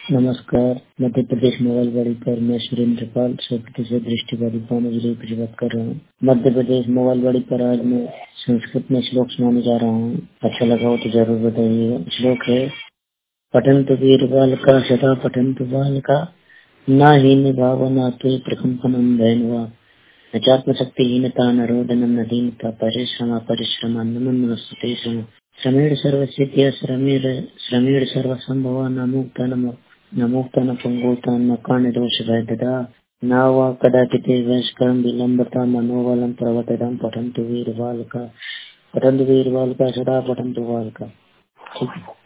नमस्कार। मध्य प्रदेश मोबाइल वाड़ी पर मैं सुरेंद्र पाल 100% दृष्टिबाधित पाना जिले की बात कर रहा हूँ। मध्य प्रदेश मोबाइल वाड़ी पर आज मैं संस्कृत में श्लोक सुनाने जा रहा हूँ। अच्छा लगा हो तो जरूर बताइएगा। श्लोक है, पठन्तु वीर बालका सदा पठन्तु बालका, न हीन भावना ते प्रकम्पनं भयन्वा, न चात्मशक्तिहीनता न रोदनं न दीनता, परिश्रम नमस्ते श्रमेण सर्वसिद्धिः श्रमेण सर्वसंभवा न मुक्ता न पंगुता न कारणदोषभेददा न वा कदाचित् वैष्करं विलम्बता मनोबलं प्रवर्ततां पठन्तु वीर बालका सदा पठन्तु बालका। ठीक है।